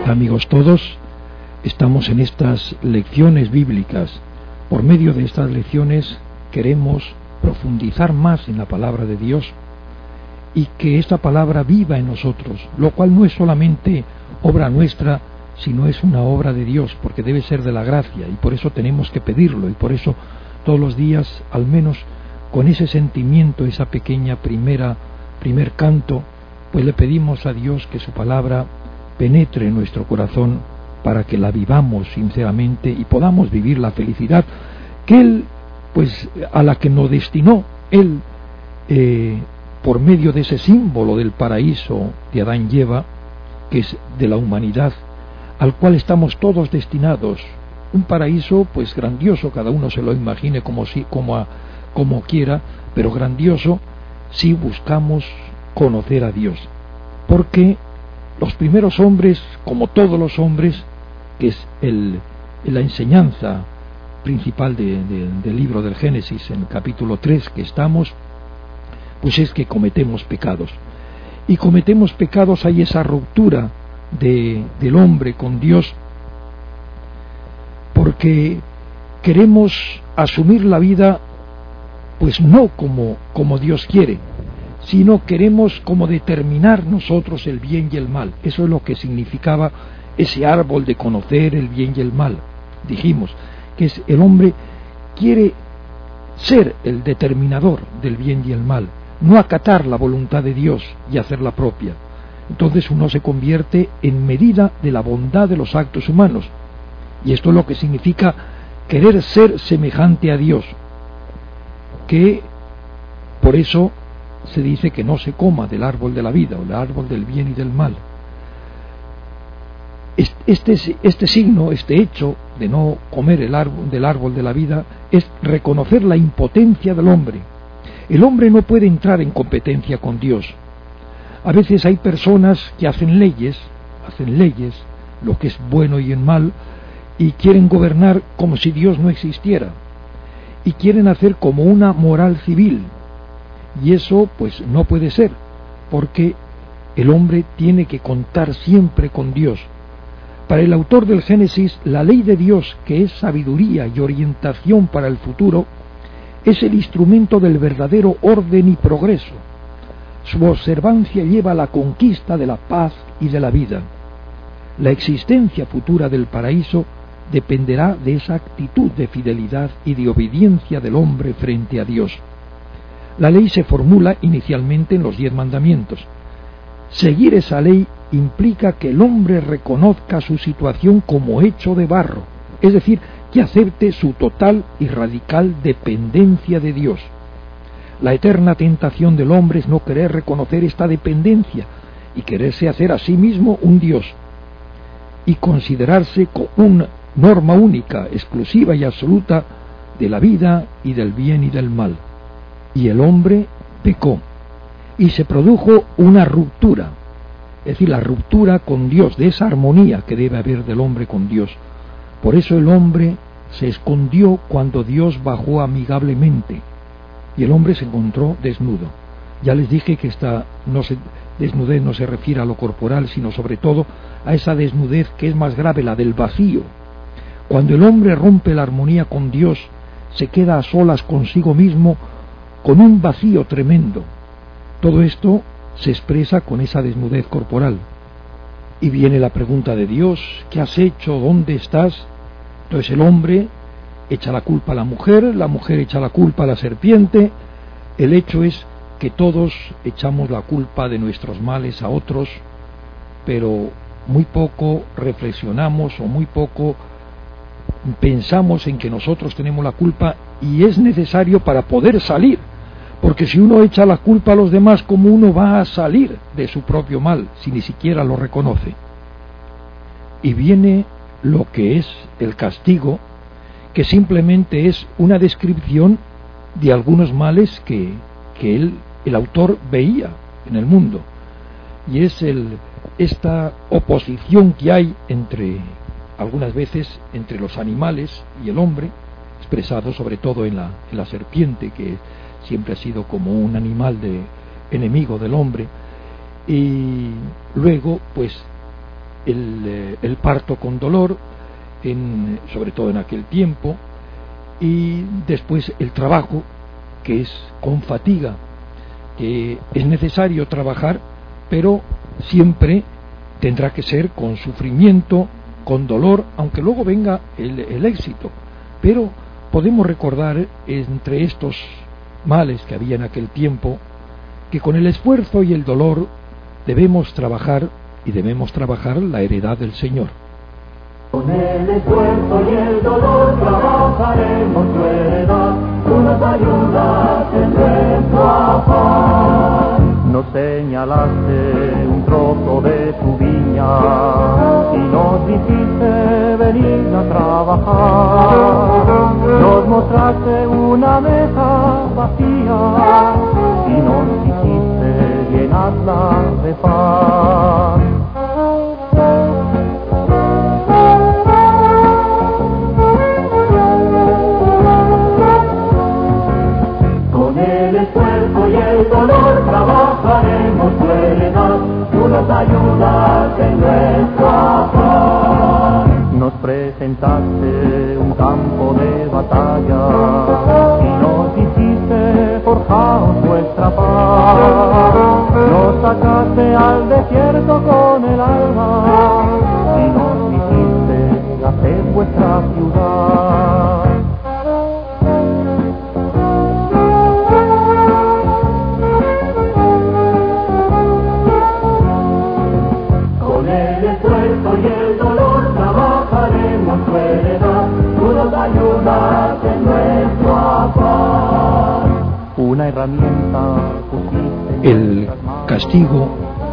Amigos todos, estamos en estas lecciones bíblicas. Por medio de estas lecciones queremos profundizar más en la palabra de Dios y que esta palabra viva en nosotros, lo cual no es solamente obra nuestra, sino es una obra de Dios, porque debe ser de la gracia, y por eso tenemos que pedirlo, y por eso todos los días, al menos con ese sentimiento, esa pequeña primer canto, pues le pedimos a Dios que su palabra penetre en nuestro corazón para que la vivamos sinceramente y podamos vivir la felicidad que Él, pues a la que nos destinó Él, por medio de ese símbolo del paraíso de Adán y Eva, que es de la humanidad, al cual estamos todos destinados. Un paraíso pues grandioso, cada uno se lo imagine como quiera, pero grandioso si buscamos conocer a Dios. Porque los primeros hombres, como todos los hombres, que es la enseñanza principal del libro del Génesis, en el capítulo 3 que estamos, pues es que cometemos pecados. Y cometemos pecados, hay esa ruptura del hombre con Dios, porque queremos asumir la vida pues no como Dios quiere, sino queremos como determinar nosotros el bien y el mal. Eso es lo que significaba ese árbol de conocer el bien y el mal. Dijimos que el hombre quiere ser el determinador del bien y el mal, no acatar la voluntad de Dios y hacerla propia. Entonces uno se convierte en medida de la bondad de los actos humanos, y esto es lo que significa querer ser semejante a Dios, que por eso se dice que no se coma del árbol de la vida o del árbol del bien y del mal. Este signo, este hecho de no comer del árbol de la vida, es reconocer la impotencia del hombre. El hombre no puede entrar en competencia con Dios. A veces hay personas que hacen leyes, lo que es bueno y el mal, y quieren gobernar como si Dios no existiera, y quieren hacer como una moral civil, y eso pues no puede ser, porque el hombre tiene que contar siempre con Dios. Para el autor del Génesis, la ley de Dios, que es sabiduría y orientación para el futuro, es el instrumento del verdadero orden y progreso. Su observancia lleva a la conquista de la paz y de la vida. La existencia futura del paraíso dependerá de esa actitud de fidelidad y de obediencia del hombre frente a Dios. La ley se formula inicialmente en los 10 mandamientos. Seguir esa ley implica que el hombre reconozca su situación como hecho de barro, es decir, que acepte su total y radical dependencia de Dios. La eterna tentación del hombre es no querer reconocer esta dependencia y quererse hacer a sí mismo un Dios y considerarse como una norma única, exclusiva y absoluta de la vida y del bien y del mal. Y el hombre pecó y se produjo una ruptura, es decir, la ruptura con Dios, de esa armonía que debe haber del hombre con Dios. Por eso el hombre se escondió cuando Dios bajó amigablemente y el hombre se encontró desnudo. Ya les dije que esta desnudez no se refiere a lo corporal, sino sobre todo a esa desnudez que es más grave, la del vacío. Cuando el hombre rompe la armonía con Dios, se queda a solas consigo mismo con un vacío tremendo. Todo esto se expresa con esa desnudez corporal. Y viene la pregunta de Dios: ¿qué has hecho? ¿Dónde estás? Entonces el hombre echa la culpa a la mujer echa la culpa a la serpiente. El hecho es que todos echamos la culpa de nuestros males a otros, pero muy poco reflexionamos o muy poco pensamos en que nosotros tenemos la culpa, y es necesario para poder salir, porque si uno echa la culpa a los demás, ¿cómo uno va a salir de su propio mal si ni siquiera lo reconoce? Y viene lo que es el castigo, que simplemente es una descripción de algunos males que el autor veía en el mundo, y es esta oposición que hay algunas veces entre los animales y el hombre, expresado sobre todo en la serpiente, que siempre ha sido como un animal enemigo del hombre, y luego pues el parto con dolor, sobre todo en aquel tiempo, y después el trabajo, que es con fatiga, que es necesario trabajar, pero siempre tendrá que ser con sufrimiento, con dolor, aunque luego venga el éxito. Pero podemos recordar, entre estos males que había en aquel tiempo, que con el esfuerzo y el dolor debemos trabajar, y debemos trabajar la heredad del Señor. Con el esfuerzo y el dolor trabajaremos tu heredad, tú nos ayudas en nuestro afán. Nos señalaste un trozo de tu viña y nos dijiste venir a trabajar. Nos mostraste una mesa vacía y nos dijiste llenarla de paz. Y el dolor trabajaremos tu heredad, tú nos ayudas en nuestro afán. Nos presentaste un campo de batalla y nos dijiste forjaos vuestra paz. Nos sacaste al desierto con el alma y nos dijiste haced vuestra ciudad. Y el dolor trabajaremos tu heredad, tú nos ayudas en nuestro afán. Una herramienta pusiste. El castigo,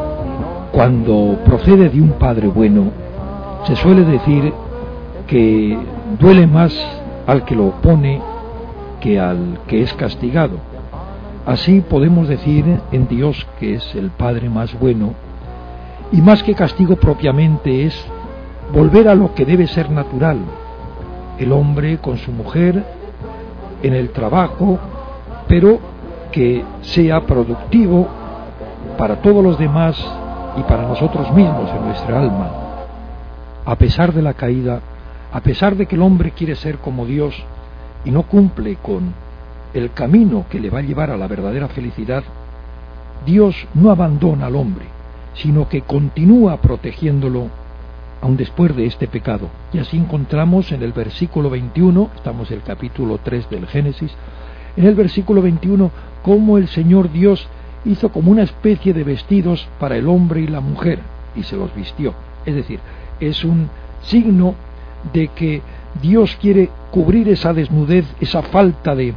cuando procede de un padre bueno, se suele decir que duele más al que lo pone que al que es castigado. Así podemos decir en Dios, que es el Padre más bueno, y más que castigo propiamente es volver a lo que debe ser natural, el hombre con su mujer, en el trabajo, pero que sea productivo para todos los demás y para nosotros mismos en nuestra alma. A pesar de la caída, a pesar de que el hombre quiere ser como Dios y no cumple con el camino que le va a llevar a la verdadera felicidad, Dios no abandona al hombre, sino que continúa protegiéndolo aun después de este pecado. Y así encontramos en el versículo 21, estamos en el capítulo 3 del Génesis, en el versículo 21, cómo el Señor Dios hizo como una especie de vestidos para el hombre y la mujer, y se los vistió. Es decir, es un signo de que Dios quiere cubrir esa desnudez, esa falta de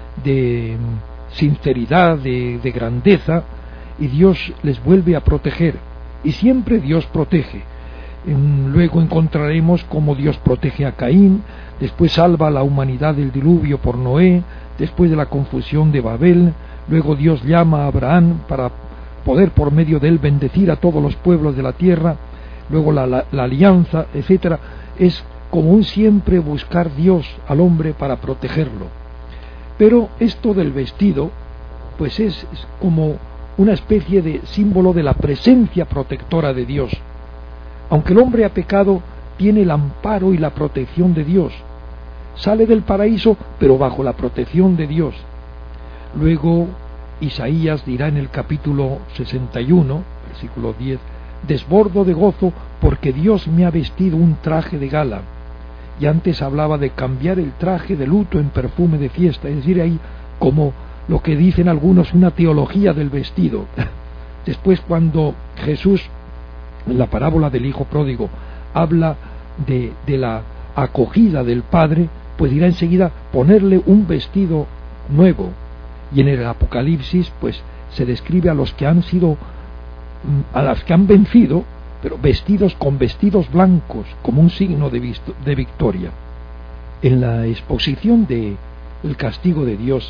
sinceridad, de grandeza, y Dios les vuelve a proteger, y siempre Dios protege. Luego encontraremos cómo Dios protege a Caín, después salva a la humanidad del diluvio por Noé, después de la confusión de Babel, luego Dios llama a Abraham para poder por medio de él bendecir a todos los pueblos de la tierra, luego la alianza, etcétera. Es como un siempre buscar Dios al hombre para protegerlo. Pero esto del vestido, pues es como una especie de símbolo de la presencia protectora de Dios. Aunque el hombre ha pecado, tiene el amparo y la protección de Dios. Sale del paraíso, pero bajo la protección de Dios. Luego Isaías dirá en el capítulo 61, versículo 10, desbordo de gozo porque Dios me ha vestido un traje de gala. Y antes hablaba de cambiar el traje de luto en perfume de fiesta, es decir, ahí como lo que dicen algunos, una teología del vestido. Después, cuando Jesús, en la parábola del hijo pródigo, habla de la acogida del Padre, pues dirá enseguida ponerle un vestido nuevo. Y en el Apocalipsis, pues se describe a los que han sido, a las que han vencido, pero vestidos con vestidos blancos, como un signo de victoria. En la exposición del castigo de Dios,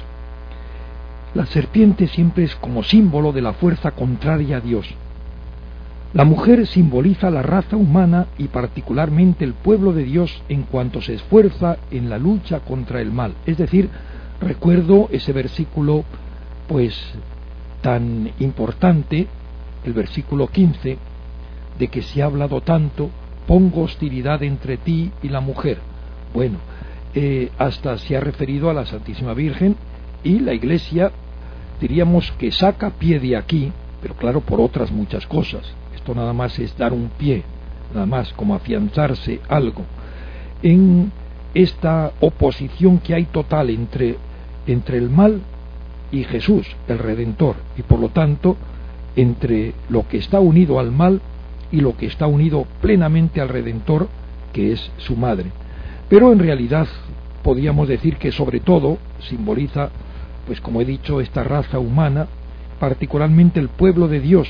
la serpiente siempre es como símbolo de la fuerza contraria a Dios. La mujer simboliza la raza humana y particularmente el pueblo de Dios en cuanto se esfuerza en la lucha contra el mal. Es decir, recuerdo ese versículo pues tan importante, el versículo 15, de que se ha hablado tanto, pongo hostilidad entre ti y la mujer. Bueno, hasta se ha referido a la Santísima Virgen, y la Iglesia, diríamos que saca pie de aquí, pero claro, por otras muchas cosas. Esto nada más es dar un pie, nada más como afianzarse algo en esta oposición que hay total entre el mal y Jesús, el Redentor, y por lo tanto entre lo que está unido al mal y lo que está unido plenamente al Redentor, que es su madre. Pero en realidad podríamos decir que sobre todo simboliza, pues como he dicho, esta raza humana, particularmente el pueblo de Dios.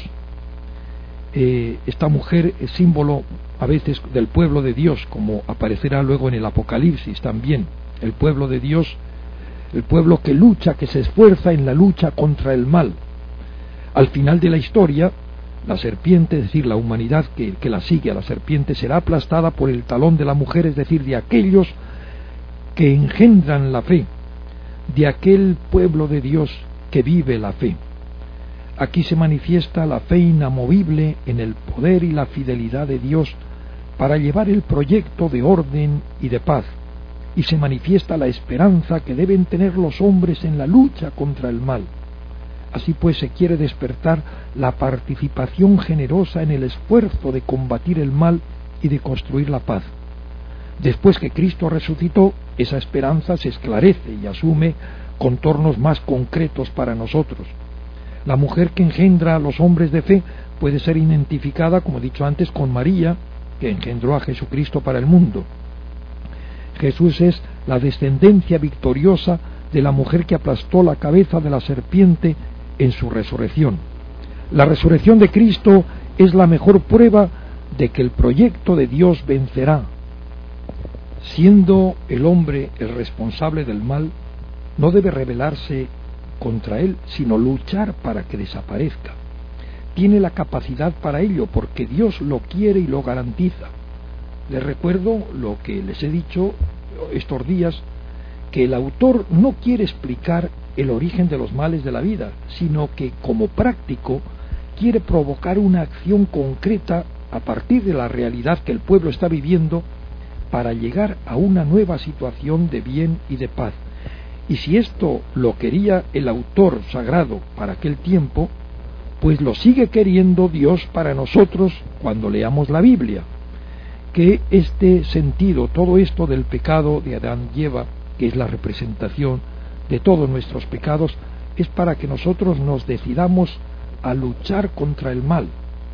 Esta mujer es símbolo a veces del pueblo de Dios, como aparecerá luego en el Apocalipsis también. El pueblo de Dios, el pueblo que lucha, que se esfuerza en la lucha contra el mal. Al final de la historia, la serpiente, es decir, la humanidad que la sigue a la serpiente, será aplastada por el talón de la mujer, es decir, de aquellos que engendran la fe, de aquel pueblo de Dios que vive la fe. Aquí se manifiesta la fe inamovible en el poder y la fidelidad de Dios para llevar el proyecto de orden y de paz, y se manifiesta la esperanza que deben tener los hombres en la lucha contra el mal. Así pues se quiere despertar la participación generosa en el esfuerzo de combatir el mal y de construir la paz. Después que Cristo resucitó, esa esperanza se esclarece y asume contornos más concretos para nosotros. La mujer que engendra a los hombres de fe puede ser identificada, como he dicho antes, con María, que engendró a Jesucristo para el mundo. Jesús es la descendencia victoriosa de la mujer que aplastó la cabeza de la serpiente en su resurrección. La resurrección de Cristo es la mejor prueba de que el proyecto de Dios vencerá. Siendo el hombre el responsable del mal, no debe rebelarse contra él, sino luchar para que desaparezca. Tiene la capacidad para ello, porque Dios lo quiere y lo garantiza. Les recuerdo lo que les he dicho estos días, que el autor no quiere explicar el origen de los males de la vida, sino que como práctico quiere provocar una acción concreta a partir de la realidad que el pueblo está viviendo para llegar a una nueva situación de bien y de paz. Y si esto lo quería el autor sagrado para aquel tiempo, pues lo sigue queriendo Dios para nosotros cuando leamos la Biblia. Que este sentido, todo esto del pecado de Adán y Eva, que es la representación de todos nuestros pecados, es para que nosotros nos decidamos a luchar contra el mal.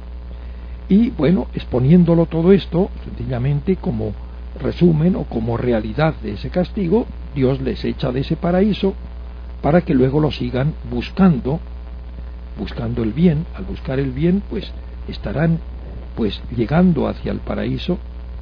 Y bueno, exponiéndolo todo esto, sencillamente como resumen o como realidad de ese castigo, Dios les echa de ese paraíso para que luego lo sigan buscando el bien. Al buscar el bien, pues estarán pues llegando hacia el paraíso,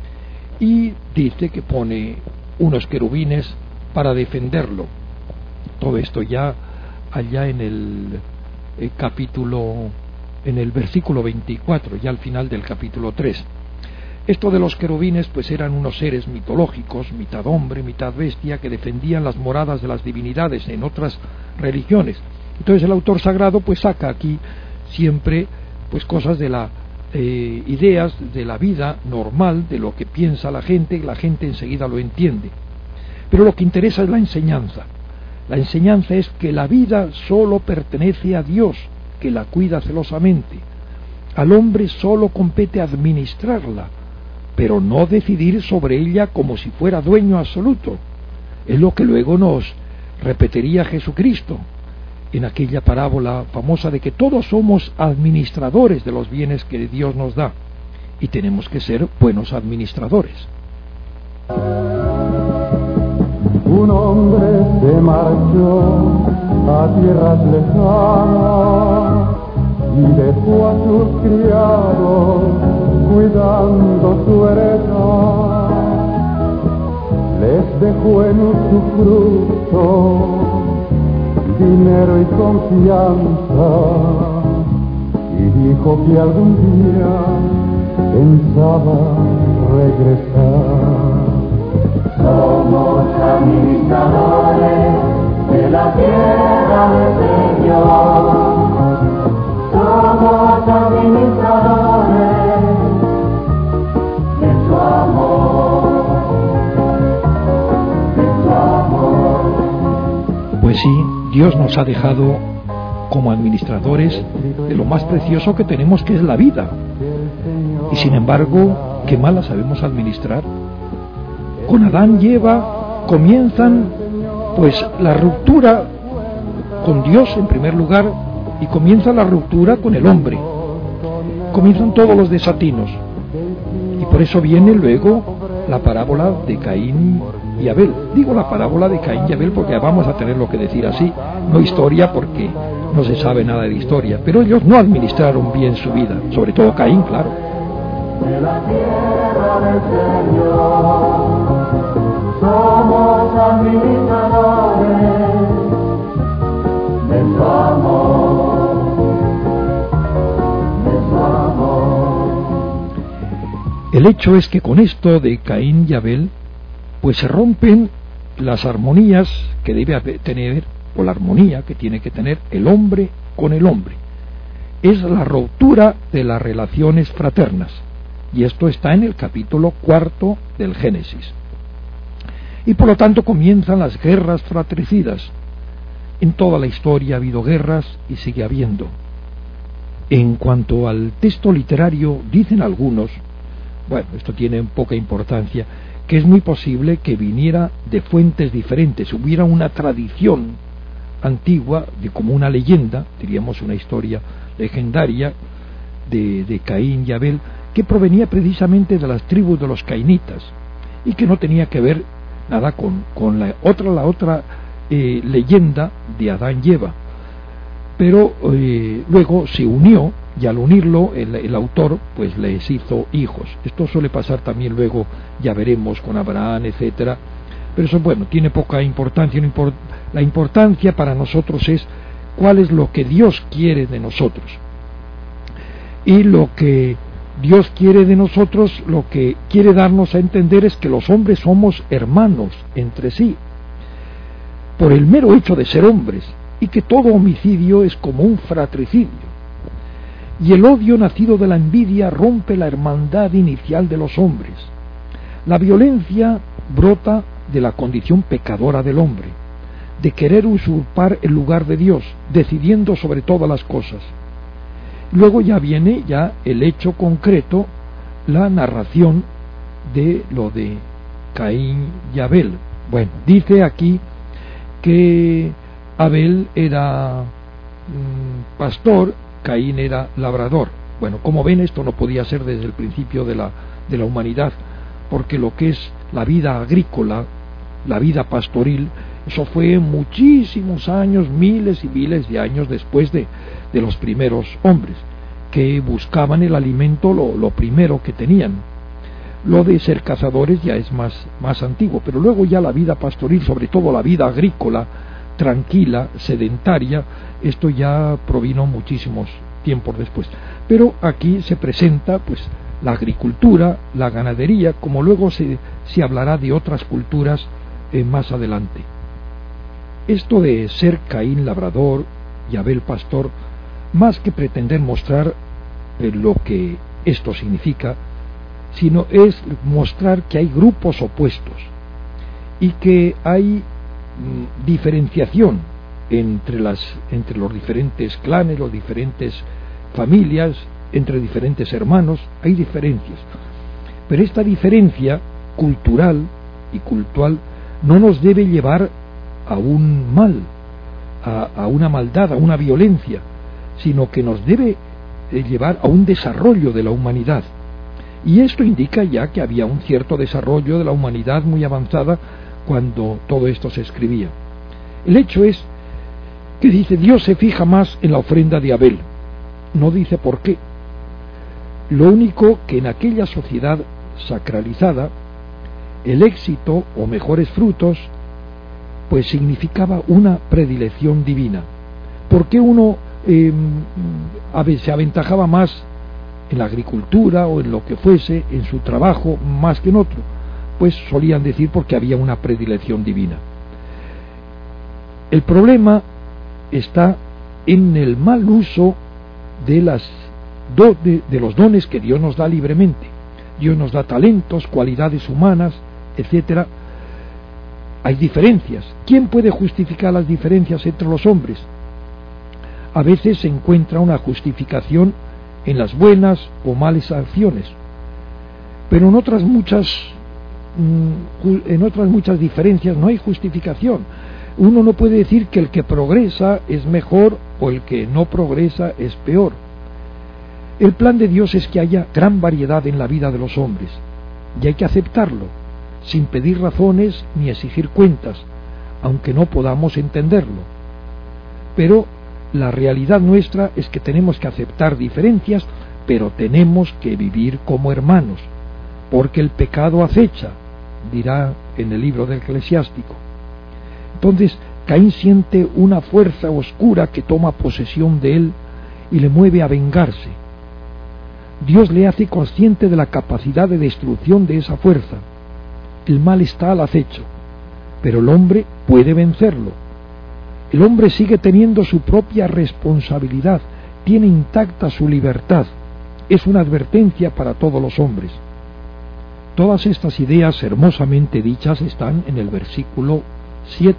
y dice que pone unos querubines para defenderlo. Todo esto ya allá en el capítulo, en el versículo 24, ya al final del capítulo 3. Esto de los querubines pues eran unos seres mitológicos, mitad hombre, mitad bestia, que defendían las moradas de las divinidades en otras religiones. Entonces el autor sagrado pues saca aquí siempre pues cosas de la ideas de la vida normal, de lo que piensa la gente enseguida lo entiende. Pero lo que interesa es la enseñanza. La enseñanza es que la vida solo pertenece a Dios, que la cuida celosamente. Al hombre solo compete administrarla, pero no decidir sobre ella como si fuera dueño absoluto. Es lo que luego nos repetiría Jesucristo en aquella parábola famosa de que todos somos administradores de los bienes que Dios nos da, y tenemos que ser buenos administradores. Un hombre se marchó a tierras lejanas y dejó a sus criados cuidando su heredad. Les dejó en usufructo dinero y confianza, y dijo que algún día pensaba regresar. Somos administradores de la tierra del Señor. Somos administradores Sí, Dios nos ha dejado como administradores de lo más precioso que tenemos, que es la vida. Y sin embargo, qué mal la sabemos administrar. Con Adán y Eva comienzan pues la ruptura con Dios en primer lugar, y comienza la ruptura con el hombre. Comienzan todos los desatinos. Y por eso viene luego la parábola de Caín y Abel. Digo la parábola de Caín y Abel porque vamos a tener lo que decir así, no historia, porque no se sabe nada de historia, pero ellos no administraron bien su vida, sobre todo Caín, claro. De la tierra del Señor somos administradores de su amor, de su amor. El hecho es que con esto de Caín y Abel pues se rompen las armonías que debe tener, o la armonía que tiene que tener el hombre con el hombre. Es la ruptura de las relaciones fraternas, y esto está en el capítulo 4 del Génesis. Y por lo tanto comienzan las guerras fratricidas. En toda la historia ha habido guerras y sigue habiendo. En cuanto al texto literario, dicen algunos, bueno, esto tiene poca importancia, que es muy posible que viniera de fuentes diferentes, hubiera una tradición antigua, de como una leyenda, diríamos una historia legendaria de Caín y Abel, que provenía precisamente de las tribus de los cainitas, y que no tenía que ver nada con la otra leyenda de Adán y Eva. Pero luego se unió, y al unirlo el autor pues les hizo hijos. Esto suele pasar también luego, ya veremos, con Abraham, etcétera. Pero eso, bueno, tiene poca importancia. La importancia para nosotros es cuál es lo que Dios quiere de nosotros. Y lo que Dios quiere de nosotros, lo que quiere darnos a entender es que los hombres somos hermanos entre sí, por el mero hecho de ser hombres, y que todo homicidio es como un fratricidio. Y el odio nacido de la envidia rompe la hermandad inicial de los hombres. La violencia brota de la condición pecadora del hombre, de querer usurpar el lugar de Dios, decidiendo sobre todas las cosas. Luego ya viene el hecho concreto, la narración de lo de Caín y Abel. Bueno, dice aquí que Abel era pastor, Caín era labrador. Bueno, como ven, esto no podía ser desde el principio de la humanidad, porque lo que es la vida agrícola, la vida pastoril, eso fue muchísimos años, miles y miles de años después de los primeros hombres, que buscaban el alimento lo primero que tenían. Lo de ser cazadores ya es más antiguo, pero luego ya la vida pastoril, sobre todo la vida agrícola, tranquila, sedentaria, esto ya provino muchísimos tiempos después. Pero aquí se presenta pues la agricultura, la ganadería, como luego se hablará de otras culturas más adelante. Esto de ser Caín labrador y Abel pastor, más que pretender mostrar lo que esto significa, sino es mostrar que hay grupos opuestos y que hay diferenciación entre los diferentes clanes, las diferentes familias, entre diferentes hermanos, hay diferencias. Pero esta diferencia cultural y cultural no nos debe llevar a un mal, a una maldad, a una violencia, sino que nos debe llevar a un desarrollo de la humanidad. Y esto indica ya que había un cierto desarrollo de la humanidad muy avanzada cuando todo esto se escribía. El hecho es que dice, Dios se fija más en la ofrenda de Abel. No dice por qué. Lo único que en aquella sociedad sacralizada, el éxito o mejores frutos, pues significaba una predilección divina. ¿Por qué uno se aventajaba más en la agricultura o en lo que fuese, en su trabajo, más que en otro? Pues solían decir porque había una predilección divina. El problema está en el mal uso de los dones que Dios nos da libremente. Dios nos da talentos, cualidades humanas, etcétera, hay diferencias. ¿Quién puede justificar las diferencias entre los hombres? A veces se encuentra una justificación en las buenas o malas acciones, pero en otras muchas diferencias no hay justificación. Uno no puede decir que el que progresa es mejor o el que no progresa es peor. El plan de Dios es que haya gran variedad en la vida de los hombres, y hay que aceptarlo, sin pedir razones ni exigir cuentas, aunque no podamos entenderlo. Pero la realidad nuestra es que tenemos que aceptar diferencias, pero tenemos que vivir como hermanos, porque el pecado acecha, dirá en el libro del Eclesiástico. Entonces Caín siente una fuerza oscura que toma posesión de él y le mueve a vengarse. Dios le hace consciente de la capacidad de destrucción de esa fuerza. El mal está al acecho, pero el hombre puede vencerlo. El hombre sigue teniendo su propia responsabilidad, tiene intacta su libertad. Es una advertencia para todos los hombres. Todas estas ideas hermosamente dichas están en el versículo 7,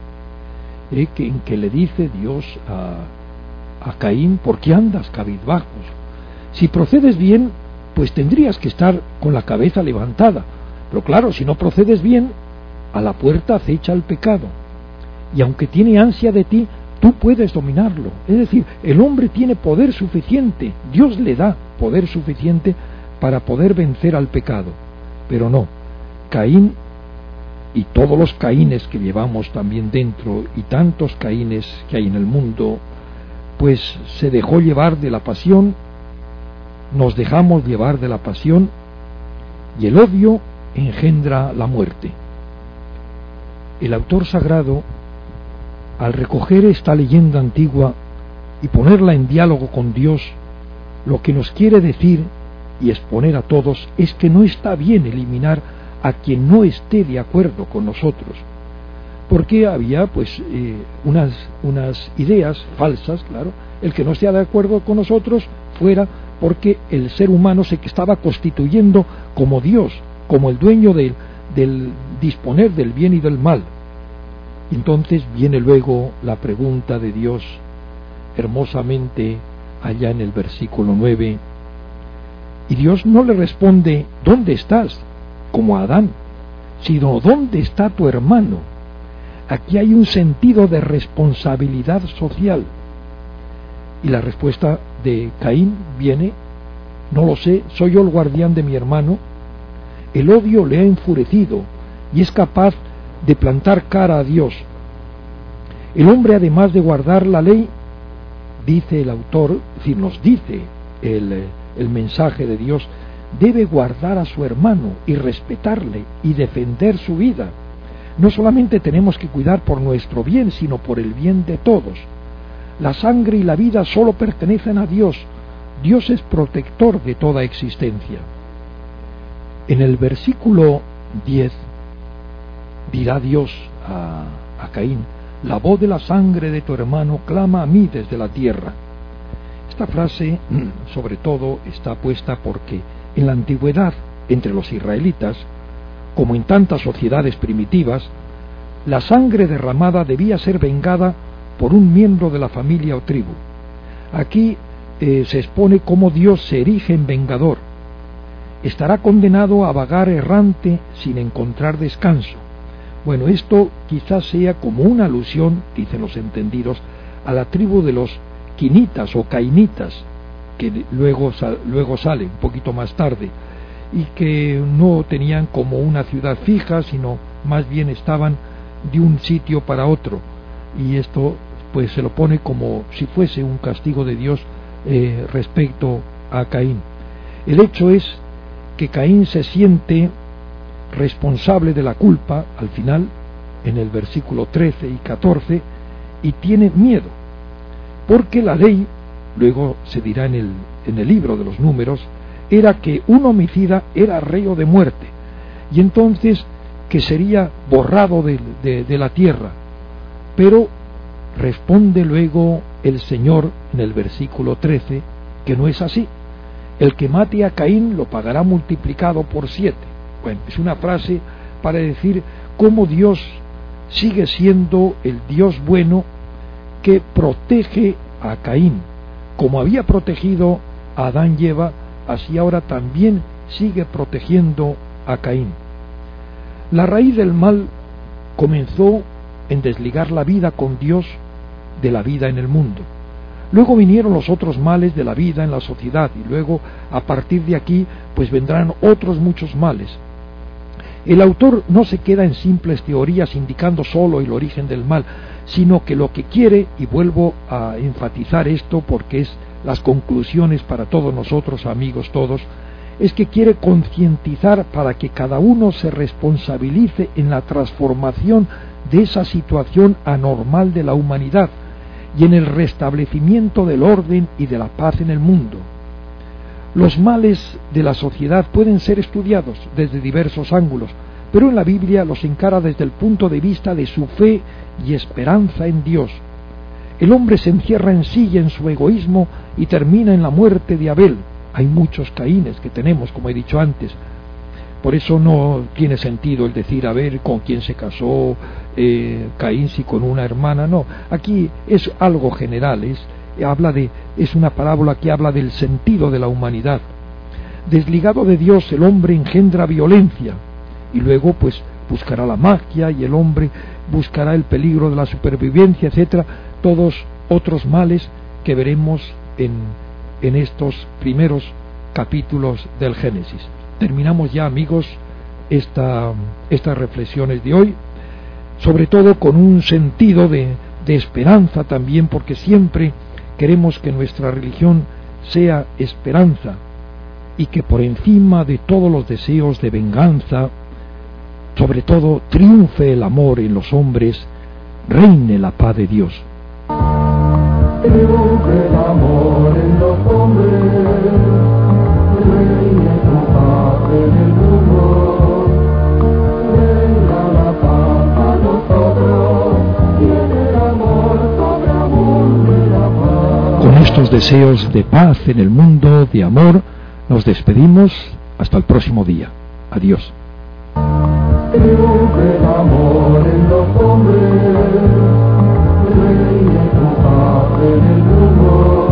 en que le dice Dios a Caín: ¿por qué andas cabizbajos? Si procedes bien, pues tendrías que estar con la cabeza levantada. Pero claro, si no procedes bien, a la puerta acecha el pecado. Y aunque tiene ansia de ti, tú puedes dominarlo. Es decir, el hombre tiene poder suficiente, Dios le da poder suficiente para poder vencer al pecado. Pero no, Caín y todos los Caínes que llevamos también dentro y tantos Caínes que hay en el mundo, pues se dejó llevar de la pasión, nos dejamos llevar de la pasión, y el odio engendra la muerte. El autor sagrado, al recoger esta leyenda antigua y ponerla en diálogo con Dios, lo que nos quiere decir y exponer a todos es que no está bien eliminar a quien no esté de acuerdo con nosotros, porque había unas ideas falsas, claro. El que no esté de acuerdo con nosotros fuera porque el ser humano se estaba constituyendo como Dios, como el dueño del disponer del bien y del mal. Entonces viene luego la pregunta de Dios hermosamente allá en el versículo 9, y Dios no le responde ¿dónde estás?, como a Adán, sino ¿dónde está tu hermano? Aquí hay un sentido de responsabilidad social. Y la respuesta de Caín viene: no lo sé, soy yo el guardián de mi hermano. El odio le ha enfurecido y es capaz de plantar cara a Dios. El hombre, además de guardar la ley, dice el autor, es decir, nos dice el mensaje de Dios, debe guardar a su hermano y respetarle y defender su vida. No solamente tenemos que cuidar por nuestro bien, sino por el bien de todos. La sangre y la vida solo pertenecen a Dios. Dios es protector de toda existencia. En el versículo 10 dirá Dios a Caín: la voz de la sangre de tu hermano clama a mí desde la tierra. Esta frase, sobre todo, está puesta porque en la antigüedad, entre los israelitas, como en tantas sociedades primitivas, la sangre derramada debía ser vengada por un miembro de la familia o tribu. Aquí se expone cómo Dios se erige en vengador. Estará condenado a vagar errante sin encontrar descanso. Bueno, esto quizás sea como una alusión, dicen los entendidos, a la tribu de los quinitas o cainitas, que luego sale un poquito más tarde, y que no tenían como una ciudad fija, sino más bien estaban de un sitio para otro, y esto pues se lo pone como si fuese un castigo de Dios respecto a Caín. El hecho es que Caín se siente responsable de la culpa al final, en el versículo 13 y 14, y tiene miedo, porque la ley, luego se dirá en el libro de los Números, era que un homicida era reo de muerte, y entonces que sería borrado de la tierra. Pero responde luego el Señor en el versículo 13 que no es así. El que mate a Caín lo pagará multiplicado por 7. Bueno, es una frase para decir cómo Dios sigue siendo el Dios bueno que protege a Caín. Como había protegido a Adán y Eva, así ahora también sigue protegiendo a Caín. La raíz del mal comenzó en desligar la vida con Dios de la vida en el mundo. Luego vinieron los otros males de la vida en la sociedad, y luego, a partir de aquí, pues vendrán otros muchos males. El autor no se queda en simples teorías indicando solo el origen del mal, sino que lo que quiere, y vuelvo a enfatizar esto porque es las conclusiones para todos nosotros, amigos todos, es que quiere concientizar para que cada uno se responsabilice en la transformación de esa situación anormal de la humanidad y en el restablecimiento del orden y de la paz en el mundo. Los males de la sociedad pueden ser estudiados desde diversos ángulos, pero en la Biblia los encara desde el punto de vista de su fe y esperanza en Dios. El hombre se encierra en sí y en su egoísmo y termina en la muerte de Abel. Hay muchos Caínes que tenemos, como he dicho antes. Por eso no tiene sentido el decir, a ver, con quién se casó Caín, si con una hermana. No, aquí es algo general, es una parábola que habla del sentido de la humanidad. Desligado de Dios, el hombre engendra violencia, y luego pues buscará la magia, y el hombre buscará el peligro de la supervivencia, etcétera, todos otros males que veremos en estos primeros capítulos del Génesis. Terminamos ya, amigos, estas reflexiones de hoy, sobre todo con un sentido de esperanza también, porque siempre queremos que nuestra religión sea esperanza, y que por encima de todos los deseos de venganza, sobre todo triunfe el amor en los hombres, reine la paz de Dios. Triunfe el amor en los hombres, reine tu paz en el mundo, venga la paz a nosotros, y en el amor sobreabunde la paz. Con estos deseos de paz en el mundo, de amor, nos despedimos hasta el próximo día. Adiós. Triunfe el amor en los hombres, reine tu paz en el mundo.